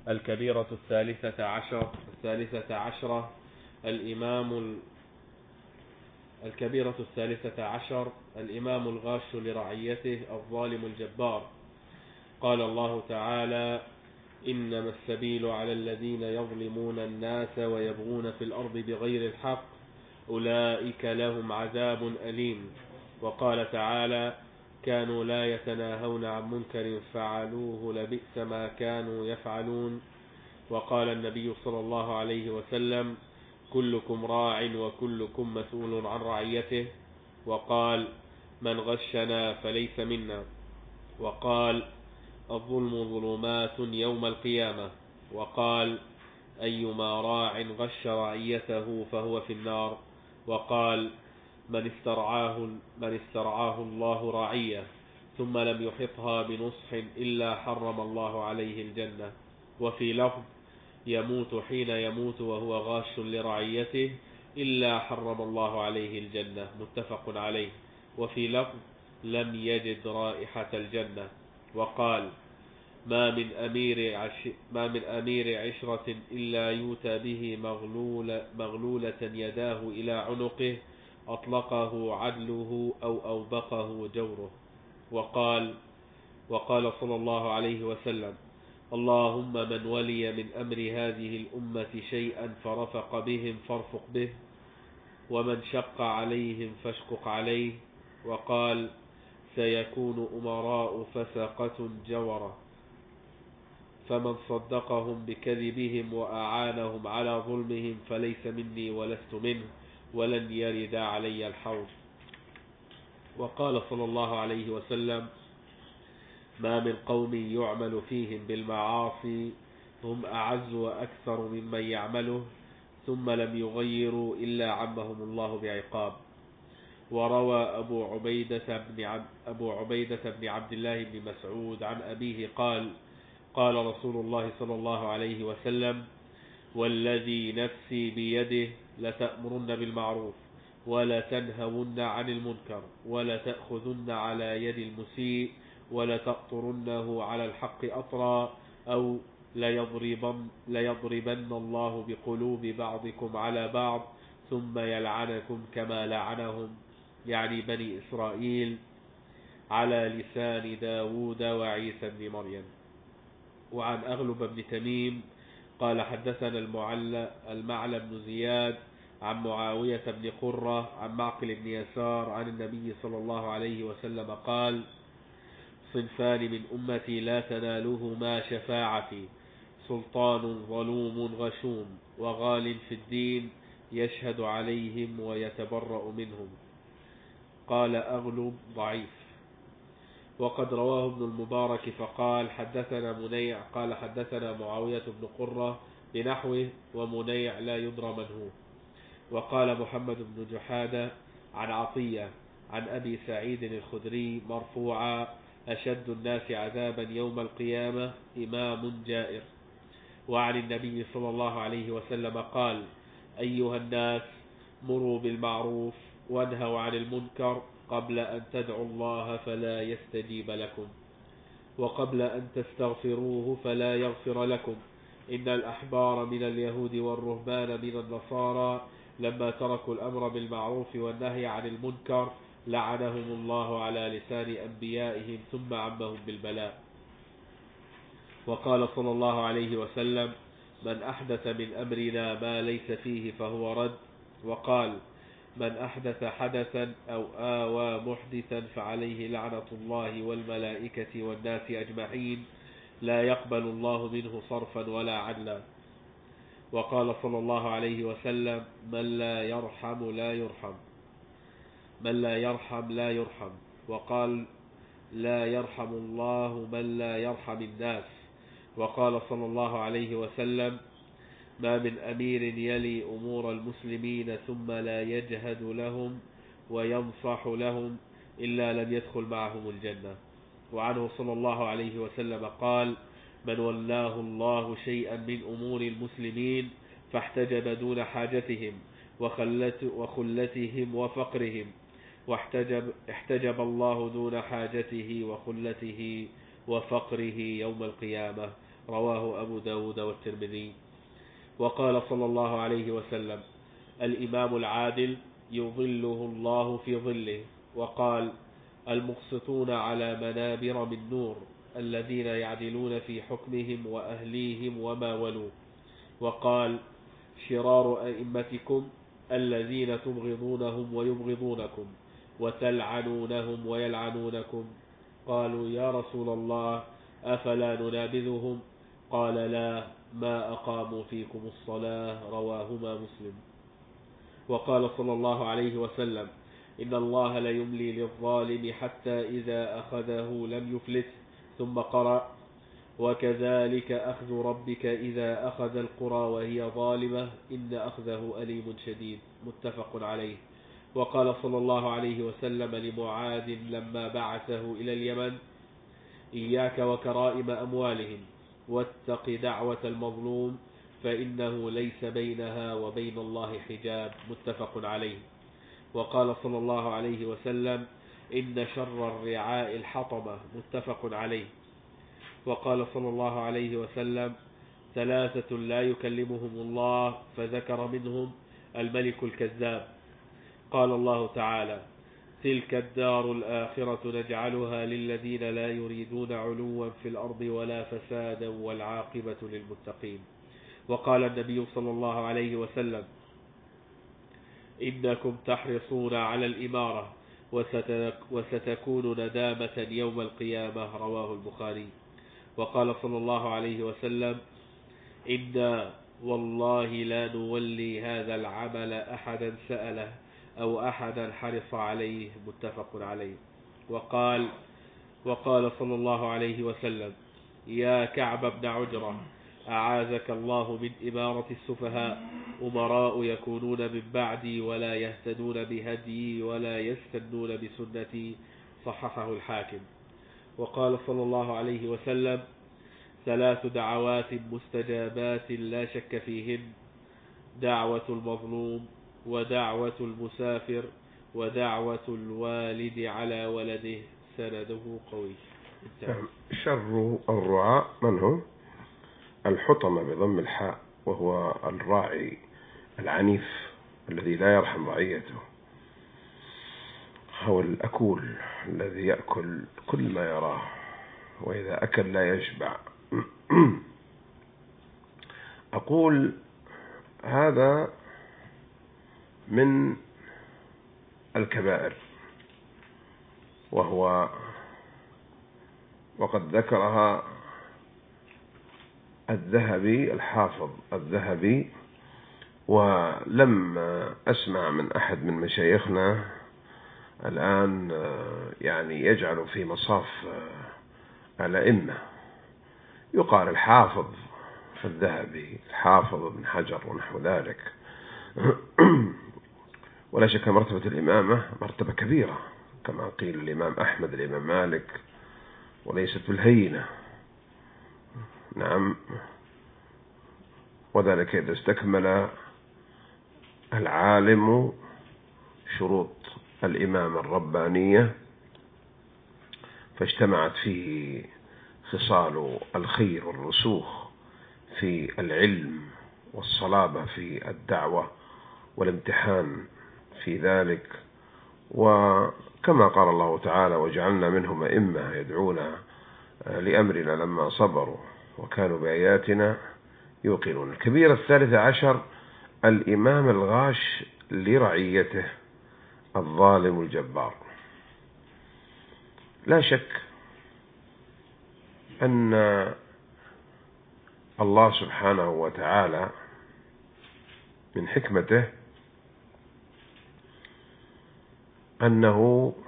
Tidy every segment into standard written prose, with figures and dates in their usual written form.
الكبيرة الثالثة عشرة الإمام الغاش لرعيته الظالم الجبار. قال الله تعالى: إنما السبيل على الذين يظلمون الناس ويبغون في الأرض بغير الحق أولئك لهم عذاب أليم. وقال تعالى: كانوا لا يتناهون عن منكر فعلوه لبئس ما كانوا يفعلون. وقال النبي صلى الله عليه وسلم: كلكم راع وكلكم مسؤول عن رعيته. وقال: من غشنا فليس منا. وقال: الظلم ظلمات يوم القيامة. وقال: أيما راع غش رعيته فهو في النار. وقال: من استرعاه الله رعية ثم لم يحطها بنصح إلا حرم الله عليه الجنة. وفي لفظ: يموت حين يموت وهو غاش لرعيته إلا حرم الله عليه الجنة. متفق عليه. وفي لفظ: لم يجد رائحة الجنة. وقال: ما من أمير عشرة إلا يؤتى به مغلولة يداه إلى عنقه أطلقه عدله أو أوبقه جوره. وقال صلى الله عليه وسلم: اللهم من ولي من أمر هذه الأمة شيئا فرفق بهم فارفق به، ومن شق عليهم فاشقق عليه. وقال: سيكون أمراء فسقة جورة، فمن صدقهم بكذبهم وأعانهم على ظلمهم فليس مني ولست منه، ولن يرد علي الحوض. وقال صلى الله عليه وسلم: ما من قوم يعمل فيهم بالمعاصي هم أعز وأكثر ممن يعمله ثم لم يغيروا إلا عمهم الله بعقاب. وروى أبو عبيدة بن عبد الله بن مسعود عن أبيه قال: قال رسول الله صلى الله عليه وسلم: والذي نفسي بيده لتأمرن بالمعروف ولتنهون عن المنكر ولتأخذن على يد المسيء ولتأطرنه على الحق أطرا، أو ليضربن الله بقلوب بعضكم على بعض ثم يلعنكم كما لعنهم، يعني بني إسرائيل، على لسان داود وعيسى بن مريم. وعن أغلب بن تميم قال: حدثنا المعلى بن زياد عن معاوية بن قرة عن معقل بن يسار عن النبي صلى الله عليه وسلم قال: صنفان من أمتي لا تنالهما شفاعتي: سلطان ظلوم غشوم، وغال في الدين يشهد عليهم ويتبرأ منهم. قال أغلب ضعيف. وقد رواه ابن المبارك فقال: حدثنا منيع قال: حدثنا معاوية بن قرة بنحوه، ومنيع لا يدرى من هو. وقال محمد بن جحادة عن عطية عن أبي سعيد الخدري مرفوعا: أشد الناس عذابا يوم القيامة إمام جائر. وعن النبي صلى الله عليه وسلم قال: أيها الناس، مروا بالمعروف وانهوا عن المنكر قبل أن تدعوا الله فلا يستجيب لكم، وقبل أن تستغفروه فلا يغفر لكم. إن الأحبار من اليهود والرهبان من النصارى لما تركوا الأمر بالمعروف والنهي عن المنكر لعنهم الله على لسان أنبيائهم ثم عمهم بالبلاء. وقال صلى الله عليه وسلم: من أحدث من أمرنا ما ليس فيه فهو رد. وقال: من أحدث حدثا أو آوى محدثا فعليه لعنة الله والملائكة والناس أجمعين، لا يقبل الله منه صرفا ولا عدلا. وقال صلى الله عليه وسلم: من لا يرحم لا يرحم. وقال: لا يرحم الله من لا يرحم الناس. وقال صلى الله عليه وسلم: ما من أمير يلي أمور المسلمين ثم لا يجهد لهم وينصح لهم إلا لم يدخل معهم الجنة. وعنه صلى الله عليه وسلم قال: من ولاه الله شيئا من أمور المسلمين فاحتجب دون حاجتهم وخلتهم وفقرهم، احتجب الله دون حاجته وخلته وفقره يوم القيامة. رواه أبو داود والترمذي. وقال صلى الله عليه وسلم: الإمام العادل يظله الله في ظله. وقال: المقسطون على منابر من نور الذين يعدلون في حكمهم وأهليهم وما ولوا. وقال: شرار أئمتكم الذين تبغضونهم ويبغضونكم وتلعنونهم ويلعنونكم. قالوا: يا رسول الله أفلا ننابذهم؟ قال: لا، ما أقاموا فيكم الصلاة. رواهما مسلم. وقال صلى الله عليه وسلم: إن الله ليملي للظالم حتى إذا أخذه لم يفلته. ثم قرأ: وكذلك أخذ ربك إذا أخذ القرى وهي ظالمة إن أخذه أليم شديد. متفق عليه. وقال صلى الله عليه وسلم لمعاذ لما بعثه إلى اليمن: إياك وكرائم أموالهم، واتق دعوة المظلوم فإنه ليس بينها وبين الله حجاب. متفق عليه. وقال صلى الله عليه وسلم: إن شر الرعاء الحطمة. متفق عليه. وقال صلى الله عليه وسلم: ثلاثة لا يكلمهم الله، فذكر منهم الملك الكذاب. قال الله تعالى: تلك الدار الآخرة نجعلها للذين لا يريدون علوا في الأرض ولا فسادا والعاقبة للمتقين. وقال النبي صلى الله عليه وسلم: إنكم تحرصون على الإمارة وستكون ندامة يوم القيامة. رواه البخاري. وقال صلى الله عليه وسلم: إنا والله لا نولي هذا العمل أحدا سأله أو أحدا حرص عليه. متفق عليه. وقال صلى الله عليه وسلم: يا كعب بن عجرة، أعاذك الله من إمارة السفهاء. أمراء يكونون من بعدي ولا يهتدون بهدي ولا يستنون بسنتي. صححه الحاكم. وقال صلى الله عليه وسلم: ثلاث دعوات مستجابات لا شك فيهن: دعوة المظلوم، ودعوة المسافر، ودعوة الوالد على ولده. سنده قوي. شر الرعاء من هم؟ الحطمة بضم الحاء، وهو الراعي العنيف الذي لا يرحم رعيته، هو الأكول الذي يأكل كل ما يراه، وإذا أكل لا يشبع. أقول هذا من الكبائر، وقد ذكرها الذهبي، الحافظ الذهبي. ولم أسمع من أحد من مشايخنا الآن يعني يجعل في مصاف الأئمة، يقال الحافظ الذهبي، الحافظ ابن حجر ونحو ذلك. ولا شك مرتبة الإمامة مرتبة كبيرة، كما قيل الإمام أحمد، الإمام مالك، وليست بالهينة. نعم، وذلك إذا استكمل العالم شروط الإمامة الربانية، فاجتمعت فيه خصال الخير والرسوخ في العلم والصلابة في الدعوة والامتحان في ذلك. وكما قال الله تعالى: وجعلنا منهم أئمة يدعون لأمرنا لما صبروا وكانوا بآياتنا يوقنون. الكبيرة 13 الإمام الغاش لرعيته، الظالم الجبار. لا شك أن الله سبحانه وتعالى من حكمته أنه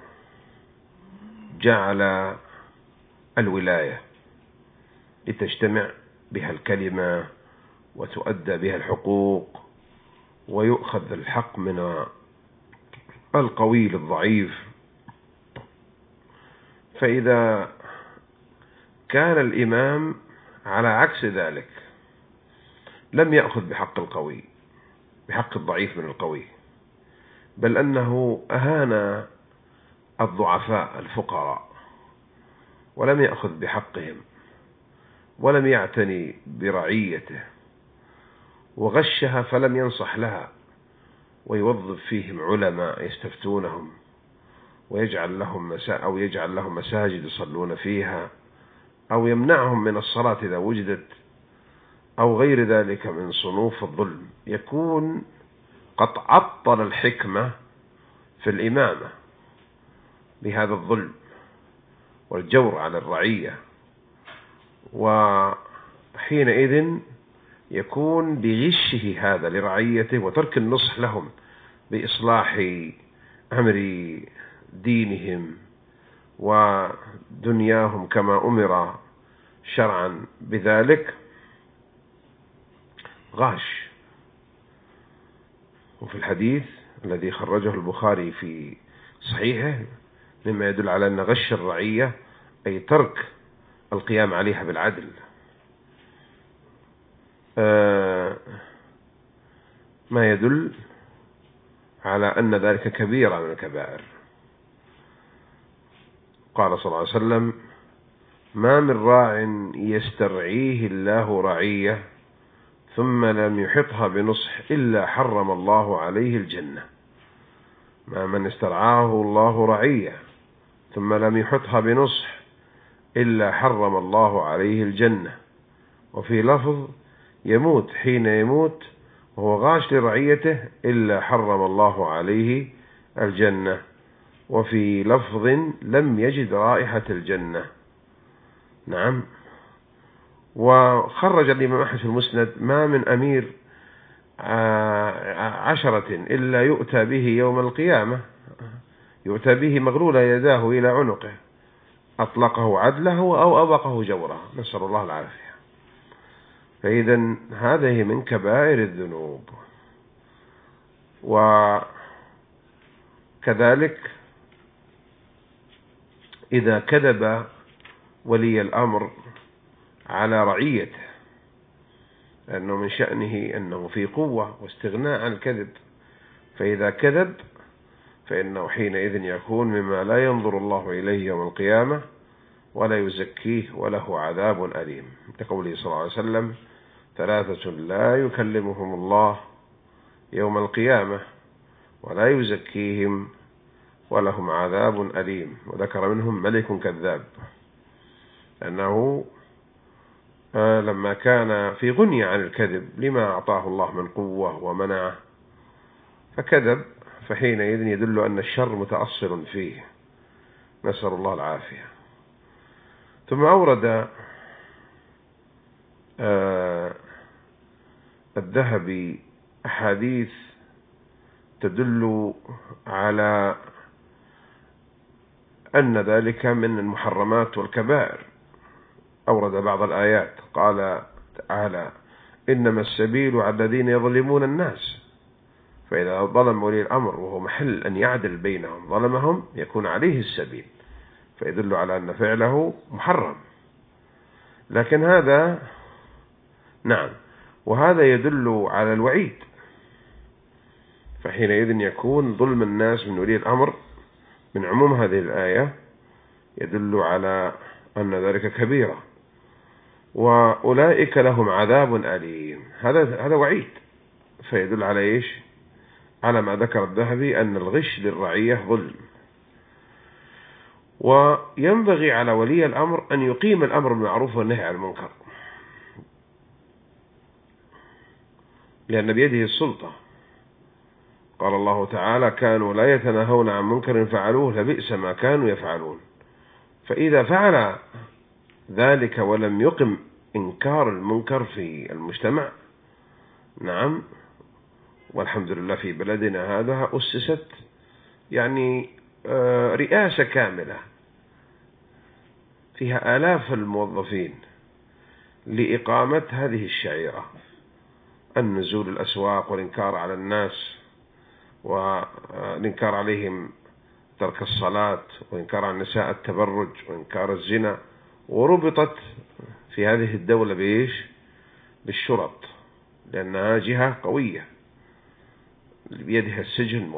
جعل الولاية لتجتمع بها الكلمة وتؤدى بها الحقوق، ويؤخذ الحق من القوي للضعيف. فإذا كان الإمام على عكس ذلك لم يأخذ بحق القوي، بحق الضعيف من القوي، بل أنه أهان الضعفاء الفقراء ولم يأخذ بحقهم، ولم يعتني برعيته وغشها فلم ينصح لها، ويوظف فيهم علماء يستفتونهم ويجعل لهم مساجد يصلون فيها، أو يمنعهم من الصلاة إذا وجدت، أو غير ذلك من صنوف الظلم، يكون قد عطل الحكمة في الإمامة بهذا الظلم والجور على الرعية. وحينئذ يكون بغشه هذا لرعيته وترك النصح لهم بإصلاح أمر دينهم ودنياهم كما أمر شرعا بذلك، غاش. وفي الحديث الذي خرجه البخاري في صحيحه مما يدل على أن غش الرعية أي ترك القيام عليها بالعدل. ما يدل على أن ذلك كبيرة من الكبائر. قال صلى الله عليه وسلم: ما من راع يسترعيه الله رعية ثم لم يحطها بنصح إلا حرم الله عليه الجنة. ما من استرعاه الله رعية ثم لم يحطها بنصح إلا حرم الله عليه الجنة. وفي لفظ: يموت حين يموت وهو غاش لرعيته إلا حرم الله عليه الجنة. وفي لفظ: لم يجد رائحة الجنة. نعم. وخرج الإمام أحمد في المسند: ما من أمير 10 إلا يؤتى به يوم القيامة، يؤتى به مغلولة يداه إلى عنقه، أطلقه عدله أو أبقه جوره، نسأل الله العافية. فإذا هذه من كبائر الذنوب. وكذلك إذا كذب ولي الأمر على رعيته، لأنه من شأنه أنه في قوة واستغناء عن الكذب، فإذا كذب فإنه حينئذ يكون مما لا ينظر الله إليه يوم القيامة ولا يزكيه وله عذاب أليم، لقوله صلى الله عليه وسلم: 3 لا يكلمهم الله يوم القيامة ولا يزكيهم ولهم عذاب أليم. وذكر منهم ملك كذاب، لأنه لما كان في غنية عن الكذب لما أعطاه الله من قوة ومنعه فكذب، فحينئذ يدل أن الشر متأصل فيه، نسأل الله العافية. ثم أورد الذهبي أحاديث تدل على أن ذلك من المحرمات والكبائر. أورد بعض الآيات، قال تعالى: إنما السبيل على الذين يظلمون الناس، فإذا ظلم ولي الأمر وهو محل أن يعدل بينهم ظلمهم يكون عليه السبيل، فيدل على أن فعله محرم. لكن هذا نعم، وهذا يدل على الوعيد، فحينئذ يكون ظلم الناس من ولي الأمر من عموم هذه الآية يدل على أن ذلك كبيرة، وأولئك لهم عذاب أليم. هذا وعيد، فيدل على إيش؟ على ما ذكر الذهبي أن الغش للرعية ظلم. وينبغي على ولي الأمر أن يقيم الأمر بالمعروف والنهي عن المنكر، لأن بيده السلطة. قال الله تعالى: كانوا لا يتناهون عن منكر فعلوه لبئس ما كانوا يفعلون. فإذا فعل ذلك ولم يقم إنكار المنكر في المجتمع، نعم، والحمد لله في بلدنا هذا أسست يعني رئاسة كاملة فيها آلاف الموظفين لإقامة هذه الشعيرة، النزول الأسواق والإنكار على الناس والإنكار عليهم ترك الصلاة، وإنكار عن النساء التبرج، وإنكار الزنا. وربطت في هذه الدولة بإيش؟ بالشرط، لأنها جهة قوية بيدها السجن،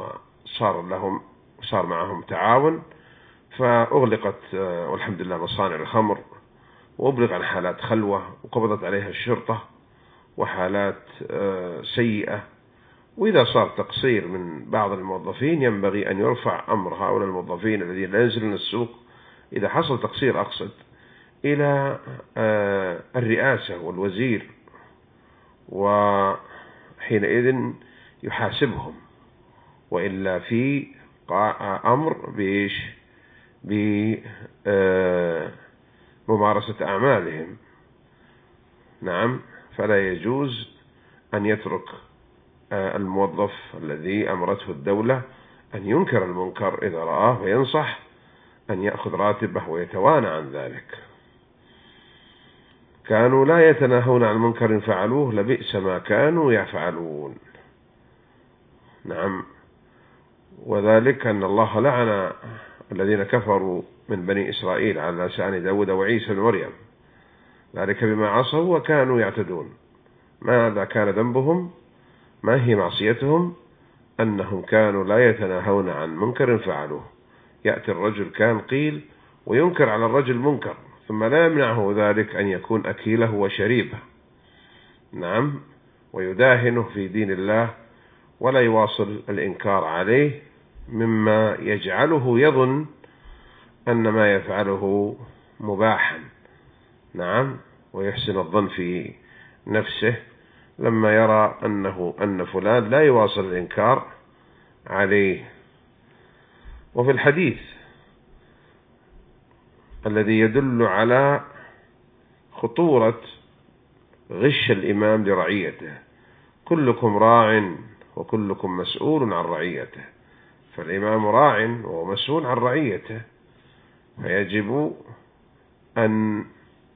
وصار معهم تعاون، فأغلقت والحمد لله مصانع الخمر وأبلغ عن حالات خلوة وقبضت عليها الشرطة وحالات سيئة. وإذا صار تقصير من بعض الموظفين ينبغي أن يرفع أمر هؤلاء الموظفين الذين لا ينزلون السوق، إذا حصل تقصير أقصد، إلى الرئاسة والوزير، وحينئذ يحاسبهم، وإلا في أمر بممارسة أعمالهم. نعم، فلا يجوز أن يترك الموظف الذي أمرته الدولة أن ينكر المنكر إذا رآه وينصح أن يأخذ راتبه ويتوانى عن ذلك. كانوا لا يتناهون عن منكر فعلوه لبئس ما كانوا يفعلون. نعم، وذلك أن الله لعن الذين كفروا من بني إسرائيل على لسان داود وعيسى بن مريم، ذلك بما عصوا وكانوا يعتدون. ماذا كان ذنبهم؟ ما هي معصيتهم؟ أنهم كانوا لا يتناهون عن منكر فعلوه. يأتي الرجل كان قيل وينكر على الرجل منكر، ثم لا يمنعه ذلك أن يكون أكيله وشريبه. نعم، ويداهنه في دين الله ولا يواصل الإنكار عليه، مما يجعله يظن أن ما يفعله مباحا. نعم، ويحسن الظن في نفسه لما يرى أن فلان لا يواصل الإنكار عليه. وفي الحديث الذي يدل على خطورة غش الإمام لرعيته: كلكم راع وكلكم مسؤول عن رعيته. فالإمام راع وهو مسؤول عن رعيته، فيجب أن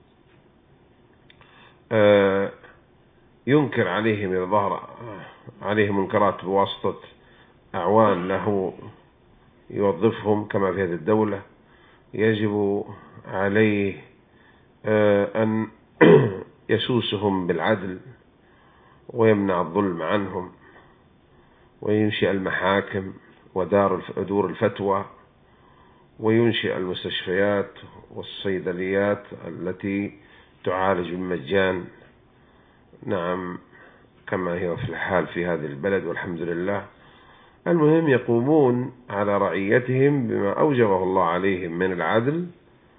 ينكر عليهم إذا ظهر عليهم منكرات بواسطة أعوان له يوظفهم كما في هذه الدولة. يجب عليه أن يسوسهم بالعدل ويمنع الظلم عنهم، وينشئ المحاكم ودور الفتوى، وينشئ المستشفيات والصيدليات التي تعالج بالمجان. نعم، كما هي في الحال في هذه البلد والحمد لله. المهم يقومون على رعيتهم بما أوجبه الله عليهم من العدل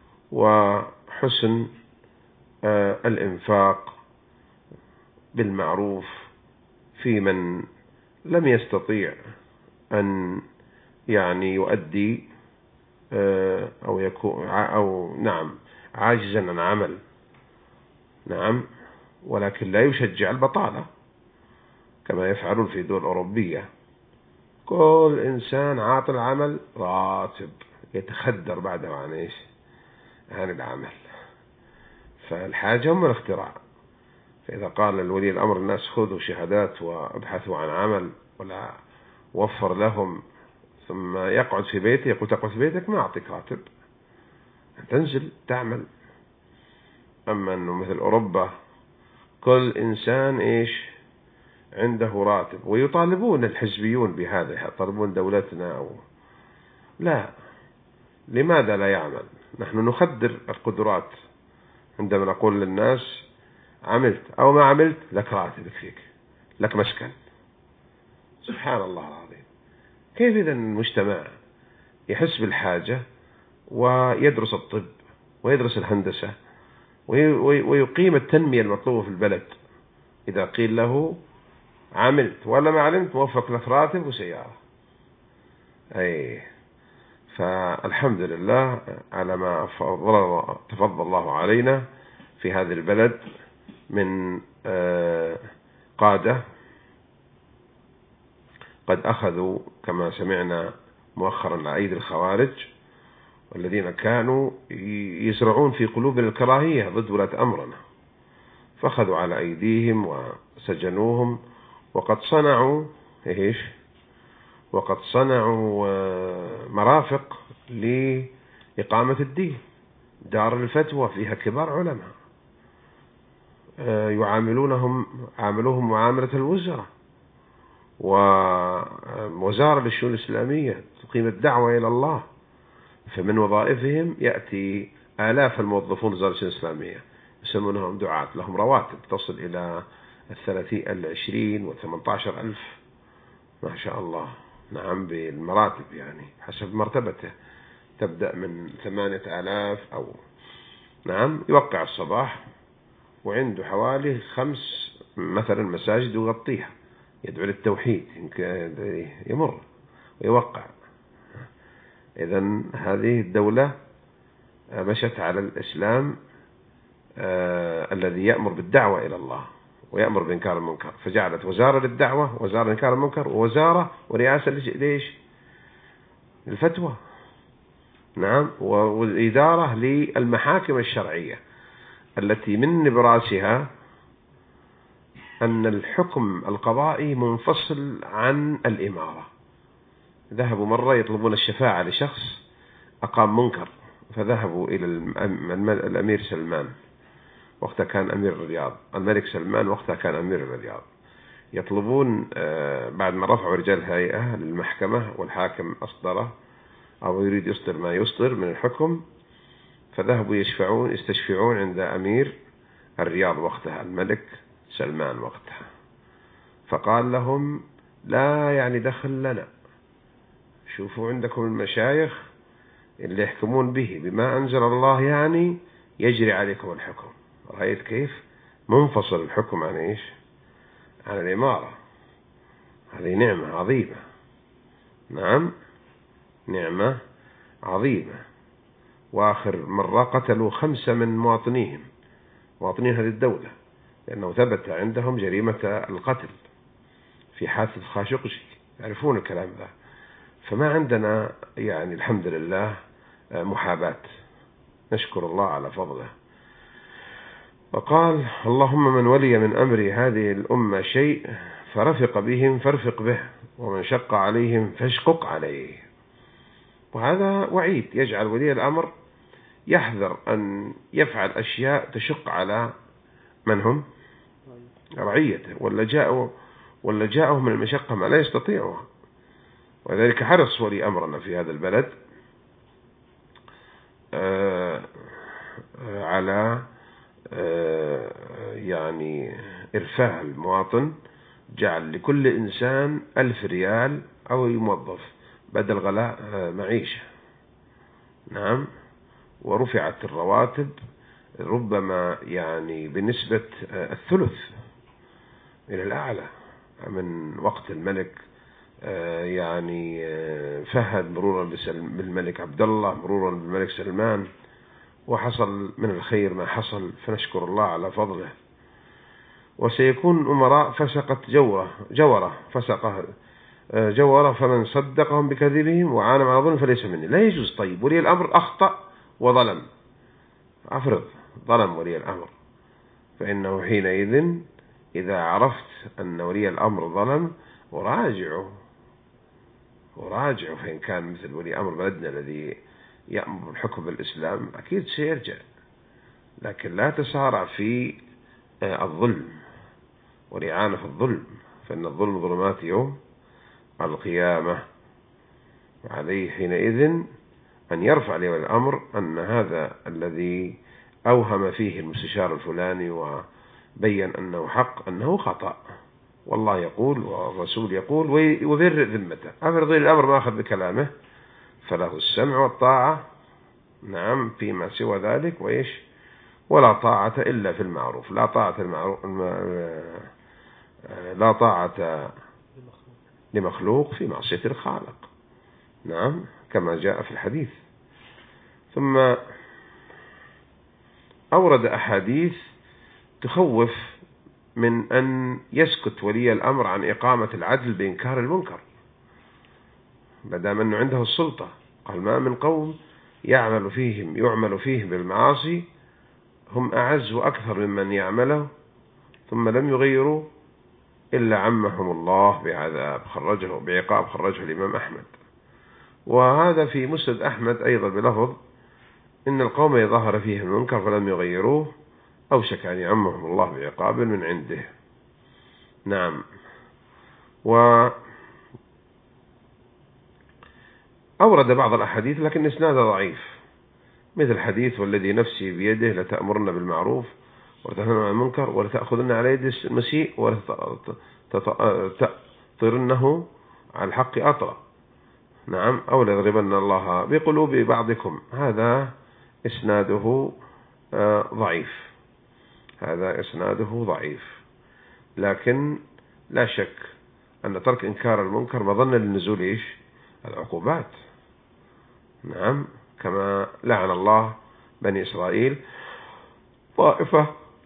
وحسن الإنفاق بالمعروف في من لم يستطيع أن يؤدي أو يكون عاجزا عن عمل. نعم، ولكن لا يشجع البطالة كما يفعلون في دول أوروبية. كل إنسان عاطل عمل راتب، يتخدر بعده عن العمل. فالحاجة هم الاختراع. فإذا قال الولي الأمر الناس خذوا شهادات وابحثوا عن عمل ولا وفر لهم، ثم يقعد في بيته، يقول تقعد في بيتك ما أعطيك راتب، تنزل تعمل. أما أنه مثل أوروبا كل إنسان عنده راتب، ويطالبون الحزبيون بهذا، يطالبون دولتنا لا. لماذا لا يعمل؟ نحن نخدر القدرات عندما نقول للناس عملت أو ما عملت لك راتب فيك، لك مسكن. سبحان الله العظيم. كيف إذا المجتمع يحس بالحاجة ويدرس الطب ويدرس الهندسة ويقيم التنمية المطلوبة في البلد، إذا قيل له عملت ولا ما علمت موفق لك راتب وسيارة؟ فالحمد لله على ما تفضل الله علينا في هذه البلد من قادة قد أخذوا كما سمعنا مؤخرا على أيدي الخوارج، والذين كانوا يزرعون في قلوبنا الكراهية ضد ولاة أمرنا، فأخذوا على أيديهم وسجنوهم، وقد صنعوا مرافق لإقامة الدين، دار الفتوى فيها كبار علماء عاملوهم معاملة الوزراء، ووزارة للشؤون الإسلامية تقيم الدعوة إلى الله. فمن وظائفهم يأتي آلاف الموظفون الوزارة الإسلامية يسمونهم دعاة، لهم رواتب تصل إلى 20 و18 ألف ما شاء الله. نعم، بالمراتب يعني حسب مرتبته، تبدأ من 8,000 أو نعم. يوقع الصباح وعنده حوالي 5 مثلا مساجد يغطيها، يدعو للتوحيد، يمر ويوقع. إذن هذه الدولة مشت على الإسلام الذي يأمر بالدعوة إلى الله ويأمر بإنكار المنكر، فجعلت وزارة للدعوة، وزارة لإنكار المنكر، ووزارة ورئاسة ليش؟ الفتوى. نعم، وإدارة للمحاكم الشرعية التي من نبراسها أن الحكم القضائي منفصل عن الإمارة. ذهبوا مرة يطلبون الشفاعة لشخص أقام منكر، فذهبوا إلى الأمير سلمان، وقتها كان أمير الرياض، الملك سلمان وقتها كان أمير الرياض، يطلبون بعد ما رفعوا رجال هيئة للمحكمة والحاكم أصدره أو يريد يصدر ما يصدر من الحكم، فذهبوا يستشفعون عند أمير الرياض وقتها الملك سلمان وقتها، فقال لهم لا يعني دخل لنا، شوفوا عندكم المشايخ اللي يحكمون به بما أنزل الله يعني يجري عليكم الحكم. رأيت كيف منفصل الحكم عن إيش؟ عن الإمارة. هذه نعمة عظيمة. نعم، نعمة عظيمة. وآخر مرة قتلوا 5 من مواطنين هذه الدولة، لأنه ثبت عندهم جريمة القتل في حادثة خاشقجي، يعرفون الكلام ذا. فما عندنا يعني الحمد لله محاباة، نشكر الله على فضله. وقال اللهم من ولي من أمر هذه الأمة شيء فرفق بهم فارفق به، ومن شق عليهم فاشقق عليه. وهذا وعيد يجعل ولي الأمر يحذر أن يفعل أشياء تشق على من هم رعيته، ولا جاءه من المشقة ما لا يستطيعها. وذلك حرص ولي أمرنا في هذا البلد على يعني إرفاه المواطن، جعل لكل إنسان 1000 ريال أو موظف بدل غلاء معيشة. نعم، ورفعت الرواتب ربما يعني بنسبة 1/3 إلى الأعلى من وقت الملك يعني فهد، مرورا بالملك عبد الله، مرورا بالملك سلمان، وحصل من الخير ما حصل، فنشكر الله على فضله. وسيكون أمراء فسقت جورة فمن صدقهم بكذبهم وعانى مع ظلم فليس مني. لا يجوز. طيب ولي الأمر أخطأ وظلم، أفرض ظلم ولي الأمر، فإنه حينئذ إذا عرفت أن ولي الأمر ظلم وراجعه، فإن كان مثل ولي أمر بلدنا الذي يأمر الحكم بالإسلام أكيد سيرجع، لكن لا تسارع في الظلم والإعانة في الظلم، فإن الظلم ظلمات يوم القيامة. وعليه حينئذ أن يرفع لي الأمر أن هذا الذي أوهم فيه المستشار الفلاني وبين أنه حق أنه خطأ، والله يقول والرسول يقول، ويبرئ ذمته. أفرض الأمر ما أخذ بكلامه فله السمع والطاعة، نعم، فيما سوى ذلك وإيش؟ ولا طاعة إلا في المعروف. لا طاعة لمخلوق في معصية الخالق. نعم، كما جاء في الحديث. ثم أورد أحاديث تخوف من أن يسكت ولي الأمر عن إقامة العدل بإنكار المنكر بدام أنه عنده السلطة. قال ما من قوم يعمل فيهم بالمعاصي هم أعز وأكثر ممن يعمله ثم لم يغيروا إلا عمهم الله بعقاب خرجه الإمام أحمد. وهذا في مسند أحمد أيضا بلفظ إن القوم يظهر فيهم المنكر فلم يغيروه أوشك أن يعمهم الله بعقاب من عنده. نعم. وأورد بعض الأحاديث لكن إسنادها ضعيف مثل حديث والذي نفسي بيده لتأمرن بالمعروف ولتنهون عن المنكر ولتأخذن على يد المسيء ولتطرنه على الحق أطرا. نعم. أو ليضربن الله بقلوب بعضكم. هذا إسناده ضعيف. هذا إسناده ضعيف، لكن لا شك أن ترك إنكار المنكر مظنة للنزول العقوبات. نعم. كما لعن الله بني إسرائيل طائفة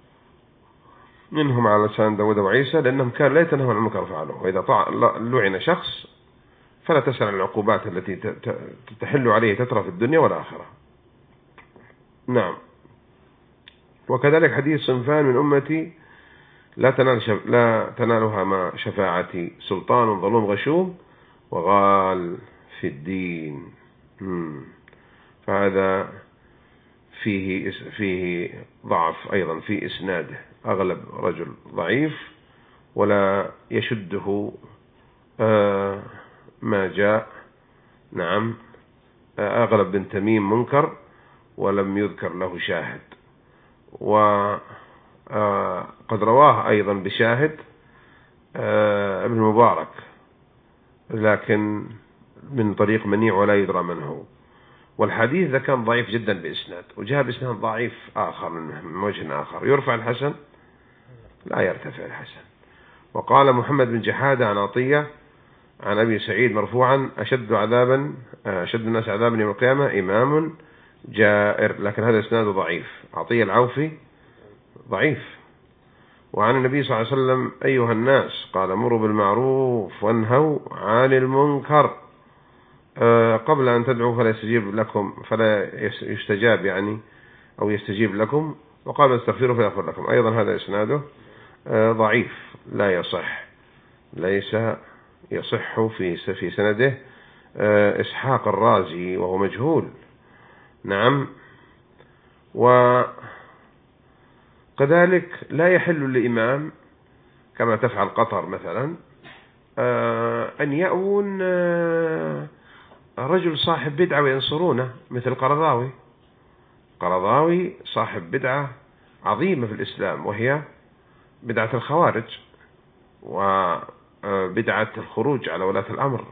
منهم على لسان داود وعيسى لأنهم كانوا لا يتنهون عن المنكر فعلوه. وإذا لعن شخص فلا تسأل عن العقوبات التي تحل عليه تترى في الدنيا والآخرة. نعم. وكذلك حديث صنفان من أمتي لا تنالها ما شفاعتي سلطان ظلوم غشوم وغال في الدين. فهذا فيه ضعف أيضا في إسناده. أغلب رجل ضعيف ولا يشده ما جاء. نعم. أغلب بن تميم منكر ولم يذكر له شاهد. وقد رواه أيضا بشاهد ابن مبارك لكن من طريق منيع ولا يدرى من هو. والحديث ذا كان ضعيف جدا بإسناد، وجاء بإسناد ضعيف آخر من وجه آخر. يرفع الحسن؟ لا يرتفع الحسن. وقال محمد بن جحادة عن عطية عن أبي سعيد مرفوعا أشد الناس عذابا يوم القيامة إمام جائر، لكن هذا إسناد ضعيف. عطية العوفي ضعيف. وعن النبي صلى الله عليه وسلم أيها الناس قال مروا بالمعروف وانهوا عن المنكر قبل أن تدعوا فلا يستجاب يعني أو يستجيب لكم، وقال استغفروا فيغفر لكم. أيضا هذا إسناده ضعيف لا يصح. ليس يصح في سنده إسحاق الرازي وهو مجهول. نعم. وكذلك لا يحل للإمام كما تفعل قطر مثلا أن يأون رجل صاحب بدعة وينصرونه مثل قرضاوي صاحب بدعة عظيمة في الإسلام وهي بدعة الخوارج وبدعة الخروج على ولاة الأمر،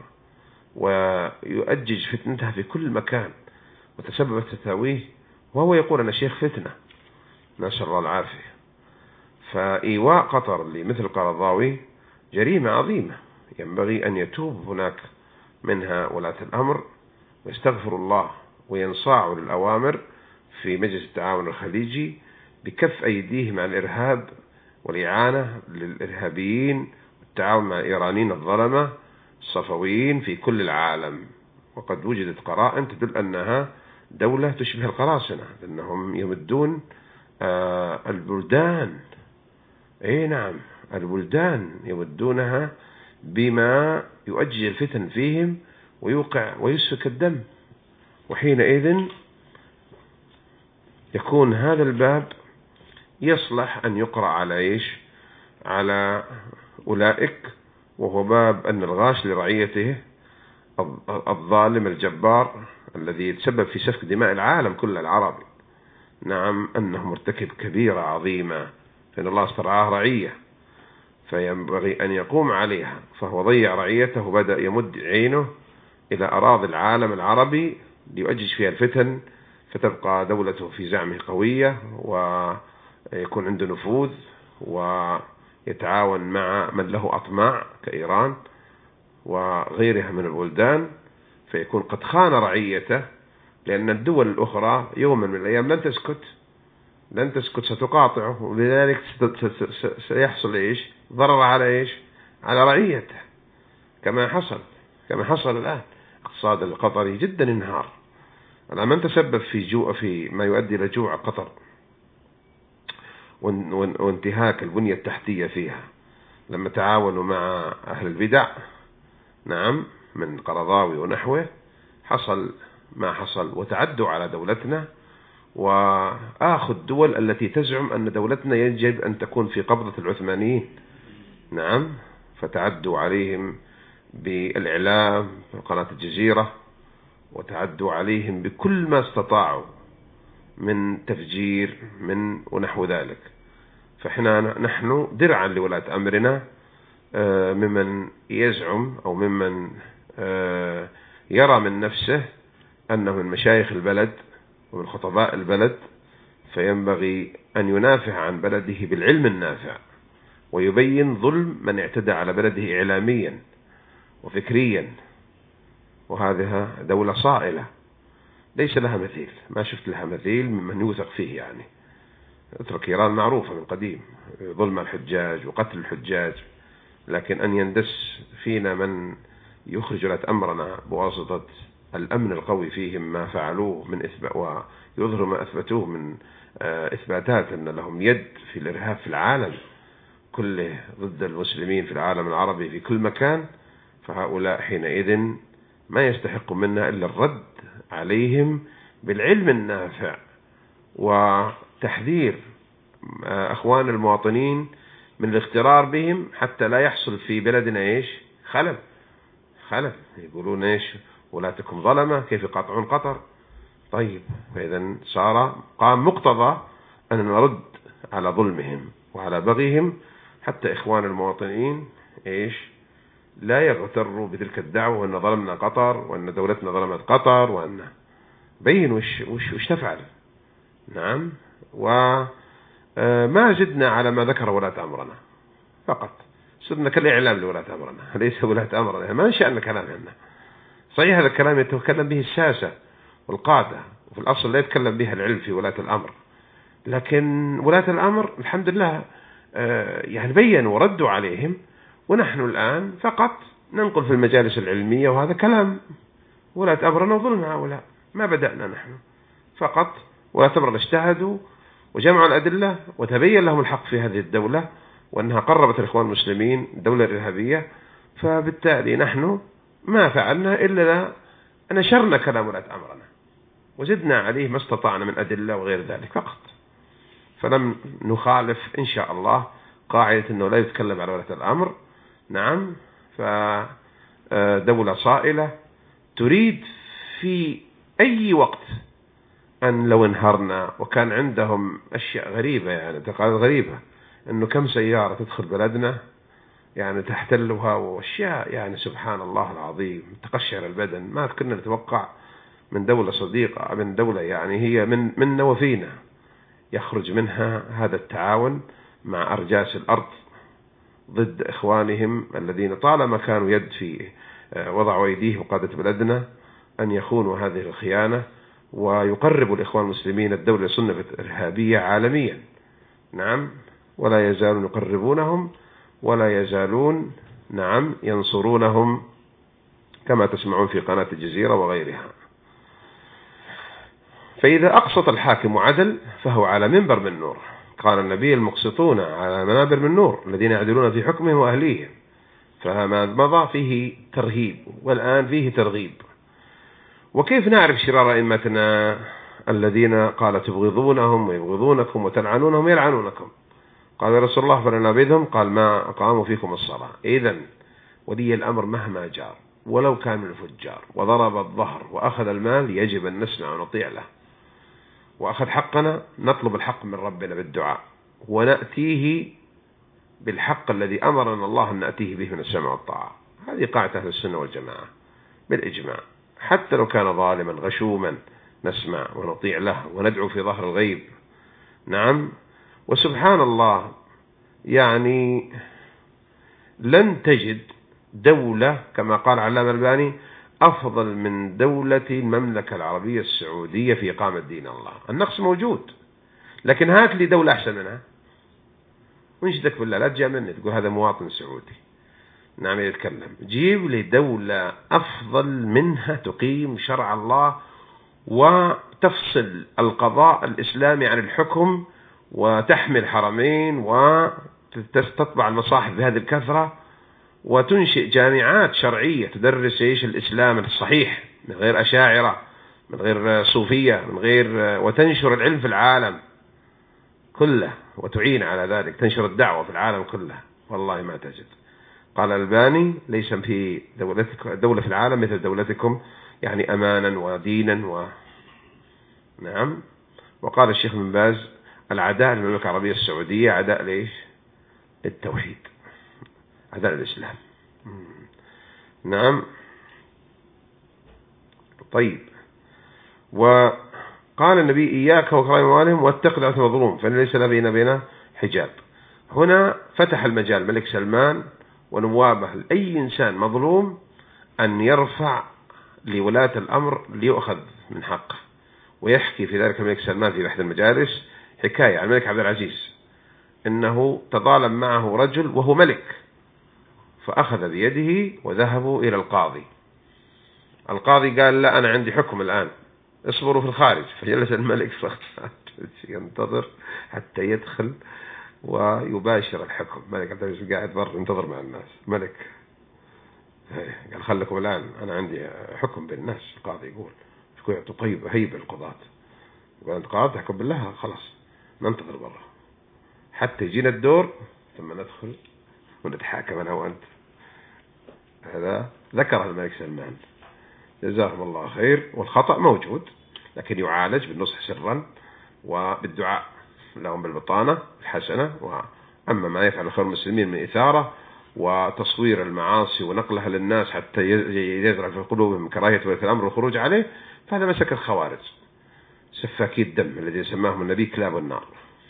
ويؤجج فتنتها في كل مكان وتسببت تتاويه، وهو يقول أنا شيخ فتنة نسأل الله العافية. فإيواء قطر لمثل قرضاوي جريمة عظيمة ينبغي أن يتوب هناك منها ولاة الأمر ويستغفر الله وينصاعوا للأوامر في مجلس التعاون الخليجي بكف أيديهم عن الإرهاب والإعانة للإرهابيين والتعاون مع الإيرانيين الظلمة الصفويين في كل العالم. وقد وجدت قرائن تدل أنها دولة تشبه القراصنة لأنهم يمدون البلدان. نعم. البلدان يمدونها بما يؤجج الفتن فيهم ويوقع ويسفك الدم، وحينئذ يكون هذا الباب يصلح أن يقرأ على أولئك، وهو باب أن الغاش لرعيته الظالم الجبار الذي يتسبب في سفك دماء العالم كله العربي. نعم. أنه مرتكب كبيرة عظيمة فإن الله استرعاه رعية فينبغي أن يقوم عليها، فهو ضيع رعيته وبدأ يمد عينه إلى أراضي العالم العربي ليؤجج فيها الفتن، فتبقى دولته في زعمه قوية ويكون عنده نفوذ ويتعاون مع من له أطماع كإيران وغيرها من البلدان، فيكون قد خان رعيته. لأن الدول الأخرى يوما من الأيام لن تسكت ستقاطعه، ولذلك سيحصل ضرر على على رعيته كما حصل الآن. اقتصاد القطري جدا انهار. من تسبب في ما يؤدي إلى جوع قطر وانتهاك البنية التحتية فيها لما تعاونوا مع أهل البدع. نعم. من قرضاوي ونحوه حصل ما حصل وتعدوا على دولتنا، وآخذ الدول التي تزعم أن دولتنا يجب أن تكون في قبضة العثمانيين. نعم. فتعدوا عليهم بالإعلام قناة الجزيرة، وتعدوا عليهم بكل ما استطاعوا من تفجير من ونحو ذلك. نحن درعا لولاة أمرنا ممن يزعم أو ممن يرى من نفسه أنه من مشايخ البلد ومن خطباء البلد، فينبغي أن ينافع عن بلده بالعلم النافع ويبين ظلم من اعتدى على بلده إعلاميا وفكريا. وهذه دولة صائلة ليس لها مثيل، ما شفت لها مثيل ممن يوثق فيه. يعني اترك إيران معروفة من قديم ظلم الحجاج وقتل الحجاج، لكن أن يندس فينا من يخرج ولاة أمرنا بواسطة الأمن القوي فيهم ما فعلوه من إثبات ويظهر ما أثبتوه من إثباتات أن لهم يد في الإرهاب في العالم كله ضد المسلمين في العالم العربي في كل مكان، فهؤلاء حينئذ ما يستحق منا إلا الرد عليهم بالعلم النافع وتحذير أخوان المواطنين من الاغترار بهم حتى لا يحصل في بلدنا خلل. يقولون ولاتكم ظلمة كيف يقاطعون قطر. طيب، فإذا قام مقتضى أن نرد على ظلمهم وعلى بغيهم حتى إخوان المواطنين لا يغتروا بتلك الدعوة وأن ظلمنا قطر وأن دولتنا ظلمت قطر وأن بين وش تفعل. نعم، وما زدنا على ما ذكر ولاة أمرنا، فقط صرنا كالإعلام لولاة أمرنا، ليس ولاة أمرنا، ما نشأنا كلام عنا. صحيح هذا الكلام يتكلم به الساسة والقادة، وفي الأصل لا يتكلم به العلم في ولاة الأمر، لكن ولاة الأمر الحمد لله يعني بينوا وردوا عليهم، ونحن الآن فقط ننقل في المجالس العلمية، وهذا كلام ولاة أمرنا وظلم هؤلاء. ما بدأنا نحن، فقط ولاة أمرنا اجتهدوا وجمعوا الأدلة وتبين لهم الحق في هذه الدولة وأنها قربت الإخوان المسلمين الدولة الإرهابية، فبالتالي نحن ما فعلنا إلا نشرنا كلام ولاة أمرنا وزدنا عليه ما استطعنا من أدلة وغير ذلك فقط. فلم نخالف إن شاء الله قاعدة أنه لا يتكلم على ولاة الأمر. نعم، فدولة صائلة تريد في أي وقت أن لو انهرنا، وكان عندهم أشياء غريبة يعني تقاليد غريبة، أنه كم سيارة تدخل بلدنا يعني تحتلها وأشياء يعني سبحان الله العظيم تقشعر البدن. ما كنا نتوقع من دولة صديقة، من دولة يعني هي من وفينا يخرج منها هذا التعاون مع أرجاس الأرض ضد إخوانهم الذين طالما كانوا يد في وضعوا أيديه وقادة بلدنا أن يخونوا هذه الخيانة ويقربوا الإخوان المسلمين الدولة صنفت إرهابية عالميا. نعم، ولا يزالون يقربونهم ولا يزالون نعم ينصرونهم كما تسمعون في قناة الجزيرة وغيرها. فإذا أقسط الحاكم عدل فهو على منبر من نور. قال النبي: المقسطون على منابر من نور الذين يعدلون في حكمهم وأهليهم. فما مضى فيه ترهيب والآن فيه ترغيب. وكيف نعرف شرار أئمتنا الذين قال تبغضونهم ويبغضونكم وتلعنونهم ويلعنونكم؟ قال يا رسول الله فلنبذهم، قال ما أقاموا فيكم الصلاة. إذن ولي الأمر مهما جار ولو كان من الفجار وضرب الظهر وأخذ المال يجب أن نسمع ونطيع له، وأخذ حقنا نطلب الحق من ربنا بالدعاء ونأتيه بالحق الذي أمرنا الله أن نأتيه به من السمع والطاعة. هذه قاعدة أهل السنة والجماعة بالإجماع، حتى لو كان ظالما غشوما نسمع ونطيع له وندعو في ظهر الغيب. نعم، وسبحان الله يعني لن تجد دولة كما قال علامة الألباني أفضل من دولة المملكة العربية السعودية في إقامة دين الله. النقص موجود، لكن هات لي دولة أحسن منها ونشدك بالله، لا تجي مني تقول هذا مواطن سعودي. نعم يتكلم، جيب لي دولة أفضل منها تقيم شرع الله وتفصل القضاء الإسلامي عن الحكم وتحمي الحرمين وتطبع المصاحف بهذه الكثرة وتنشئ جامعات شرعية تدرس الإسلام الصحيح من غير أشاعرة من غير صوفية من غير، وتنشر العلم في العالم كله وتعين على ذلك، تنشر الدعوة في العالم كله. والله ما تجد. قال الألباني ليس في دولة في العالم مثل دولتكم يعني أمانا ودينا نعم. وقال الشيخ بن باز العداء للمملكة العربية السعودية عداء ليش؟ التوحيد، عداء الإسلام. نعم. طيب. وقال النبي إياك وكرائم أموالهم واتق دعوة المظلوم فإن ليس بيننا حجاب. هنا فتح المجال ملك سلمان ونوابه لأي إنسان مظلوم أن يرفع لولاة الأمر ليؤخذ من حقه. ويحكي في ذلك الملك سلمان في أحد المجالس حكاية عن الملك عبد العزيز إنه تظالم معه رجل وهو ملك، فأخذ بيده وذهبوا إلى القاضي. القاضي قال لا أنا عندي حكم الآن، اصبروا في الخارج. فجلس الملك ينتظر حتى يدخل ويباشر الحكم. ملك عبد العزيز قاعد برا ينتظر مع الناس. ملك قال خلكم الآن أنا عندي حكم بين الناس. القاضي يقول طيب هيب القضاة. يقول أنت قاضي تحكم بالله، خلاص ننتظر برا حتى يجينا الدور ثم ندخل ونتحاكم أنا وأنت. هذا ذكر الملك سلمان جزاهم الله خير. والخطأ موجود لكن يعالج بالنصح سرا وبالدعاء لهم بالبطانة الحسنة. وأما ما يفعل الخير المسلمين من إثارة وتصوير المعاصي ونقلها للناس حتى يزرع في قلوبهم كراهية ولي الأمر والخروج عليه، فهذا مسك الخوارج سفاكي الدم الذين سماهم النبي كلاب النار.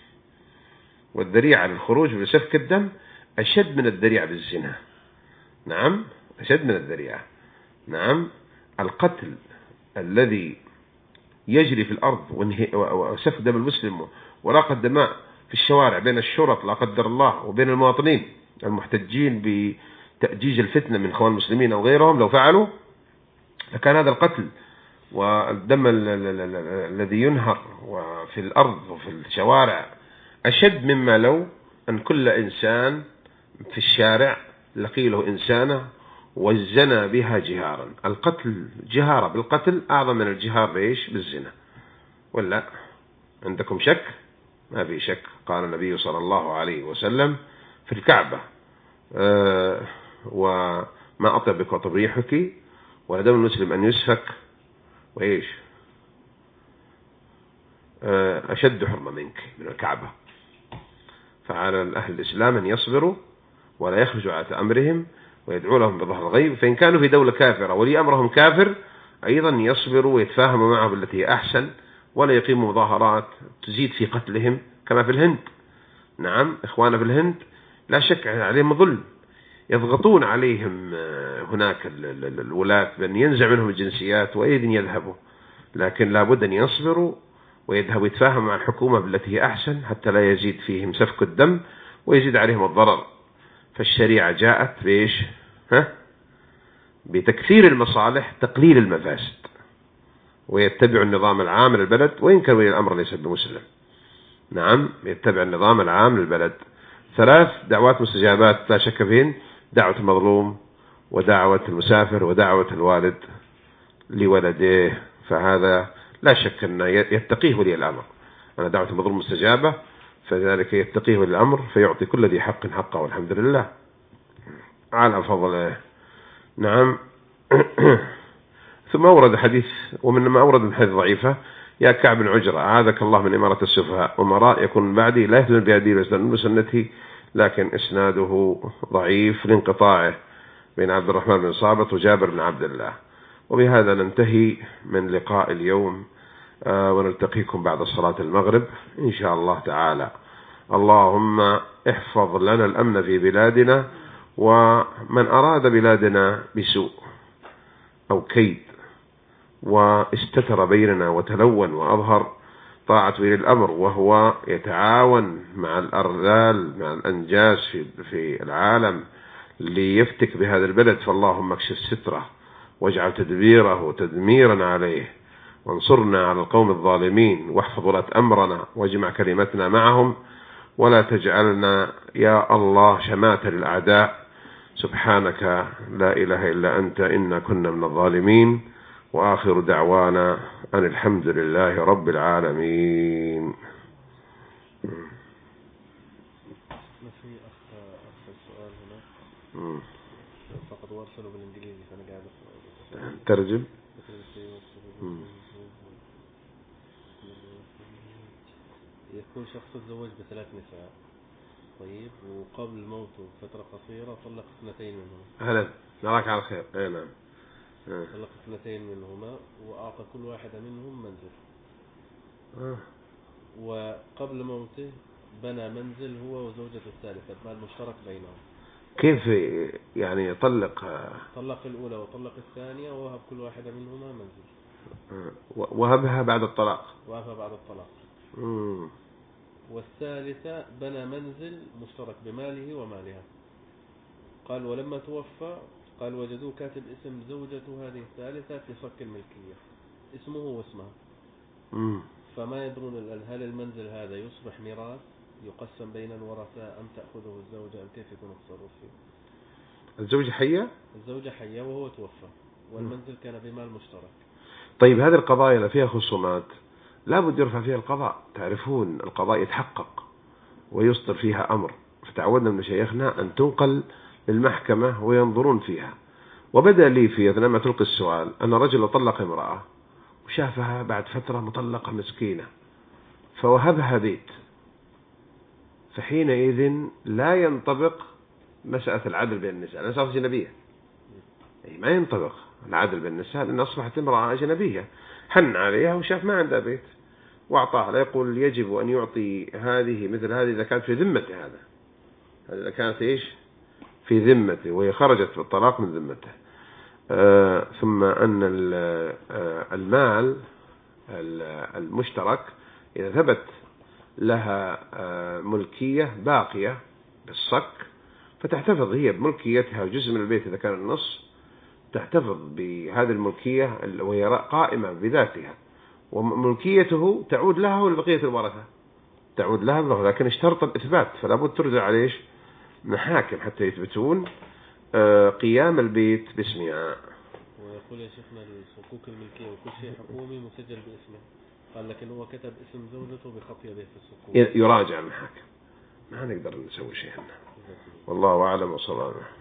والذريعة للخروج بسفك الدم أشد من الذريعة بالزنا. نعم أشد من الذريعة. نعم. القتل الذي يجري في الأرض وسفك دم المسلم وراق الدماء في الشوارع بين الشرط لا قدر الله وبين المواطنين المحتجين بتأجيج الفتنة من إخوان المسلمين أو غيرهم، لو فعلوا لكان هذا القتل والدم الذي ينهر في الأرض وفي الشوارع أشد مما لو أن كل إنسان في الشارع لقي له إنسانة وزنا بها جهارا. القتل جهارة بالقتل أعظم من الجهار بإيش؟ بالزنا. ولا عندكم شك؟ ما في شك. قال النبي صلى الله عليه وسلم في الكعبة وما أطيبك وطب ريحك ولدم المسلم أن يسفك وإيش أشد حرمة منك من الكعبة. فعلى الأهل الإسلام أن يصبروا ولا يخرجوا على أمرهم ويدعوا لهم بظهر الغيب، فإن كانوا في دولة كافرة ولي أمرهم كافر أيضا يصبروا ويتفاهموا معه بالتي هي أحسن، ولا يقيموا مظاهرات تزيد في قتلهم كما في الهند. نعم إخوانا في الهند لا شك عليهم ظلم، يضغطون عليهم هناك الولاة بأن ينزع منهم الجنسيات وأيضا يذهبوا، لكن لابد أن يصبروا ويذهبوا يتفاهموا مع الحكومة بالتي هي أحسن حتى لا يزيد فيهم سفك الدم ويزيد عليهم الضرر. فالشريعة جاءت بإيش؟ بتكثير المصالح تقليل المفاسد، ويتبع النظام العام للبلد وإن كان ولي الأمر ليس بمسلم. نعم يتبع النظام العام للبلد. 3 دعوات مستجابات لا شك فيهن: دعوة المظلوم ودعوة المسافر ودعوة الوالد لولده. فهذا لا شك أن يتقيه ولي الأمر. أنا دعوة المظلوم مستجابة، فذلك يتقيه ولي الأمر فيعطي كل ذي حق حقه والحمد لله على فضله. نعم. ثم أورد حديث، ومن ما أورد من حديث ضعيفة: يا كعب بن عجرة أعاذك الله من إمارة السفهاء، أمراء يكون من بعدي لا يهتدون بهدي ويستنون بسنته، لكن إسناده ضعيف لانقطاعه بين عبد الرحمن بن صابت وجابر بن عبد الله. وبهذا ننتهي من لقاء اليوم، ونلتقيكم بعد صلاة المغرب إن شاء الله تعالى. اللهم احفظ لنا الأمن في بلادنا، ومن أراد بلادنا بسوء أو كيد واستتر بيننا وتلون وأظهر طاعة ولي الأمر وهو يتعاون مع الأرذال مع الأنجاس في العالم ليفتك بهذا البلد، فاللهم اكشف ستره واجعل تدبيره تدميرا عليه، وانصرنا على القوم الظالمين، واحفظ ولاة أمرنا واجمع كلمتنا معهم، ولا تجعلنا يا الله شماتة للأعداء. سبحانك لا إله إلا أنت إنا كنا من الظالمين. وآخر دعوانا أن الحمد لله رب العالمين. ما في أخ السؤال هنا فقط ورسلوا بالإنجليزي فأنا قاعد ترجم. يكون شخص تزوج ب3 نساء، طيب، وقبل موته فترة قصيرة طلق 2 منهم. أهلا، نراك على خير. نعم. طلق 2 منهما وأعطى كل واحدة منهم منزل. وقبل موته بنى منزل هو وزوجته الثالثة بمال مشترك بينهم. كيف يعني طلق الأولى وطلق الثانية ووهب كل واحدة منهما منزل. وهبها بعد الطلاق. والثالثة بنى منزل مشترك بماله ومالها. قال ولما توفى قال وجدوه كاتب اسم زوجته هذه الثالثة في صك الملكية، اسمه واسمها. فما يدرون هل المنزل هذا يصبح ميراث يقسم بين الورثاء أم تأخذه الزوجة أم كيف يكون التصرف فيه. الزوجة حية؟ الزوجة حية وهو توفى والمنزل كان بمال مشترك. طيب هذه القضايا اللي فيها خصومات لابد يرفع فيها القضاء. تعرفون القضاء يتحقق ويصدر فيها أمر، فتعودنا من مشايخنا أن تنقل للمحكمة وينظرون فيها. وبدأ لي في أثناء ما تلقي السؤال أن رجل طلق امرأة وشافها بعد فترة مطلقة مسكينة فوهبها بيت، فحينئذ لا ينطبق مسألة العدل بين النساء، لأنها صارت أجنبية. ما ينطبق العدل بين النساء لأن أصبحت امرأة أجنبية، حن عليها وشاف ما عندها بيت وأعطاها. لا يقول يجب أن يعطي هذه مثل هذه إذا كانت في ذمته، هذا إذا كانت إيش في ذمته وهي خرجت بالطلاق من ذمته. ثم أن المال المشترك إذا ثبت لها ملكية باقية بالصك فتحتفظ هي بملكيتها، وجزء من البيت إذا كان النص تحتفظ بهذه الملكية وهي قائمة بذاتها، وملكيته تعود لها ولبقية الورثة تعود لها، لكن اشترط الإثبات فلا بد ترجع عليه محاكم حتى يثبتون قيام البيت باسمها. ويقول يا شيخنا الصكوك الملكية وكل شيء حكومي مسجل باسمه، قال لكن هو كتب اسم زوجته بخط يده في الصكوك. يراجع المحاكم، ما نقدر نسوي شيء. والله أعلم وصلى الله عليه.